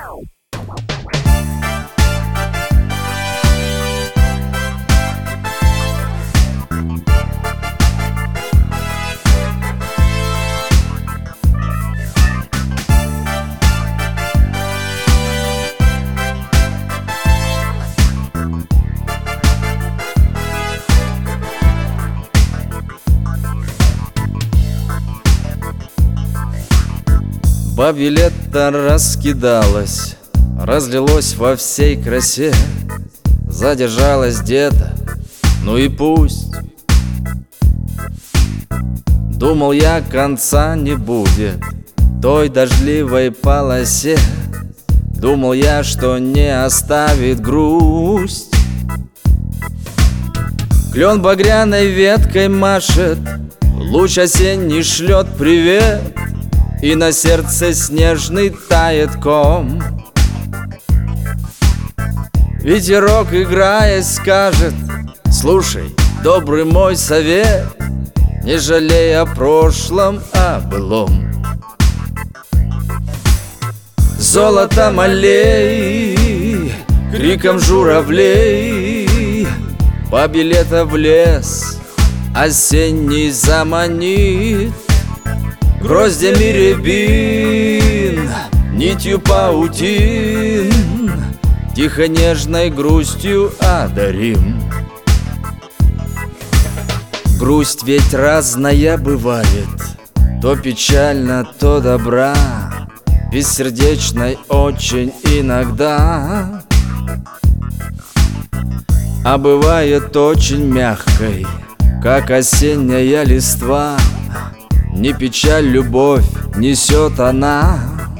Бабье лето раскидалось, разлилось во всей красе. Задержалось где-то, ну и пусть. Думал я, конца не будет той дождливой полосе. Думал я, что не оставит грусть. Клен багряной веткой машет, луч осенний шлет привет, и на сердце снежный тает ком. Ветерок, играясь, скажет: слушай, добрый мой совет, не жалей о прошлом, о былом. Золотом аллей, криком журавлей, бабье лето в лес осенний заманит. Гроздьями рябин, нитью паутин, тихо нежной грустью одарим. Грусть ведь разная бывает, то печально, то добра, бессердечной очень иногда, а бывает очень мягкой, как осенняя листва. Не печаль, любовь несет она.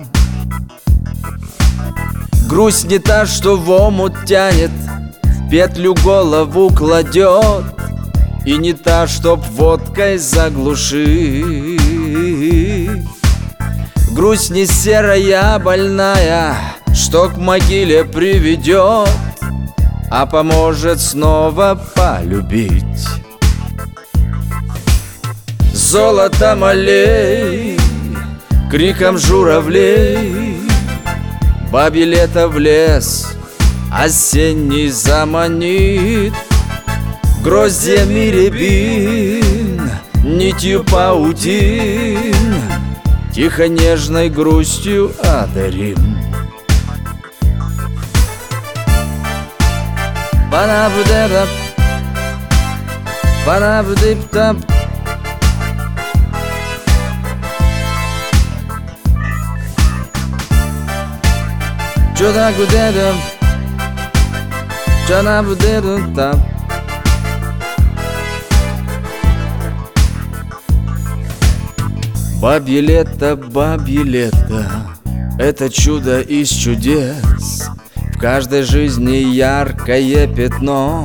Грусть не та, что в омут тянет, в петлю голову кладет, и не та, чтоб водкой заглушить. Грусть не серая, больная, что к могиле приведет, а поможет снова полюбить. Золотом аллей, криком журавлей, бабье лето в лес осенний заманит. Гроздьями рябин, нитью паутин, тихо нежной грустью одарим. Панабудеба, панабудиптап. Чудак-будедам, чанабудедам-там. Бабье лето, это чудо из чудес, в каждой жизни яркое пятно.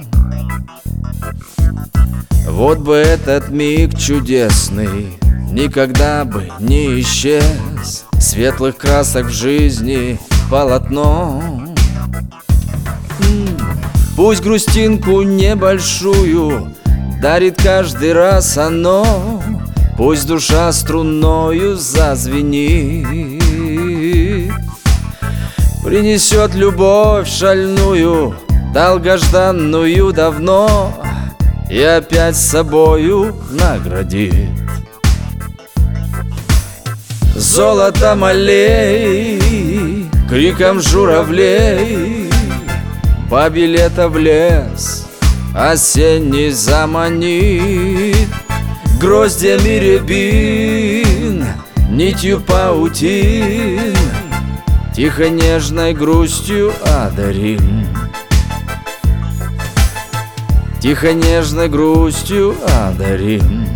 Вот бы этот миг чудесный никогда бы не исчез, светлых красок в жизни полотно. Пусть грустинку небольшую дарит каждый раз оно, пусть душа струною зазвенит, принесет любовь шальную, долгожданную давно, и опять с собою наградит. Золотом аллей, криком журавлей, бабье лето в лес осенний заманит. Гроздьями рябин, нитью паутин, тихо нежной грустью одарим. Тихо нежной грустью одарим.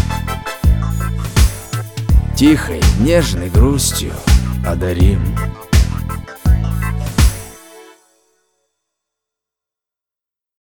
Тихой нежной грустью одарим.